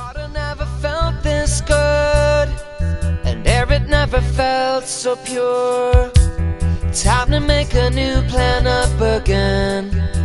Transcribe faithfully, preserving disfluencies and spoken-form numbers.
Water never felt this good, and air it never felt so pure. Time to make a new plan up again.